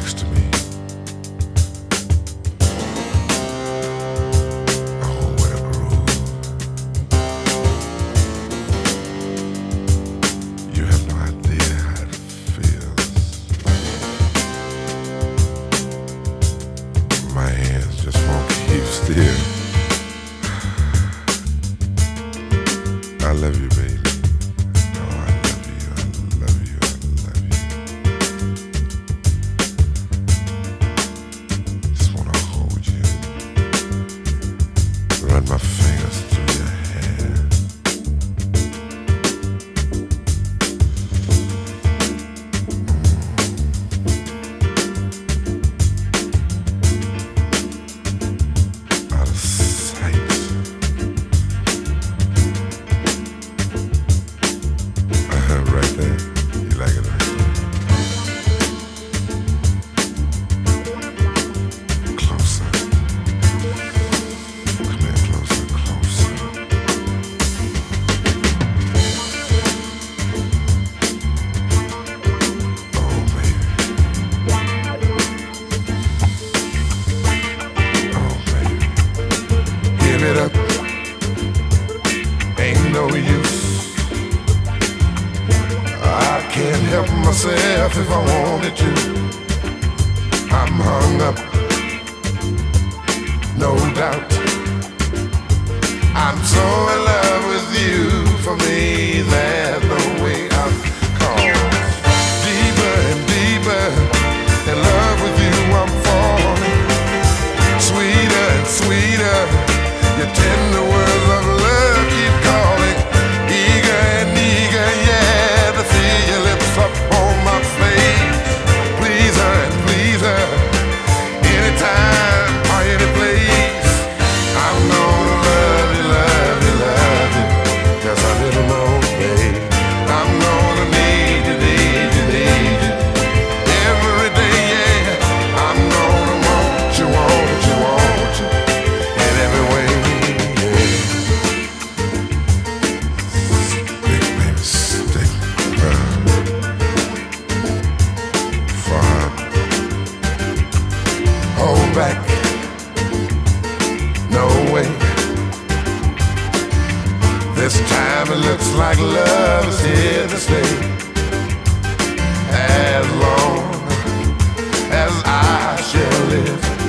next to me. Oh, what a groove. You have no idea how it feels. My hands just won't keep still. I love you, baby. Oh, I love you, I love you, I love you. Just wanna hold you. Run my fingers through your hair. Out of sight. Right there. You like it right there. Closer. Come here, closer, closer. Oh, baby. Oh, baby. Give it up. Ain't no use. I can't help myself if I wanted to. I'm hung up, no doubt. I'm so in love with you. For me, there's no way out. 'Cause deeper and deeper in love with you, I'm falling. Sweeter and sweeter, your tender words of love keep calling. Eager and eager, yeah, to feel your lips up on my face. Please her and please her, anytime or any place. I'm gonna love you, love you, love you, just a little more, babe. I'm gonna need you, need you, need you, every day, yeah. I'm gonna want you, want you, want you, in every way, yeah. Stick, baby, stick. Far. Hold back. No way. This time it looks like love is here to stay. As long as I shall live.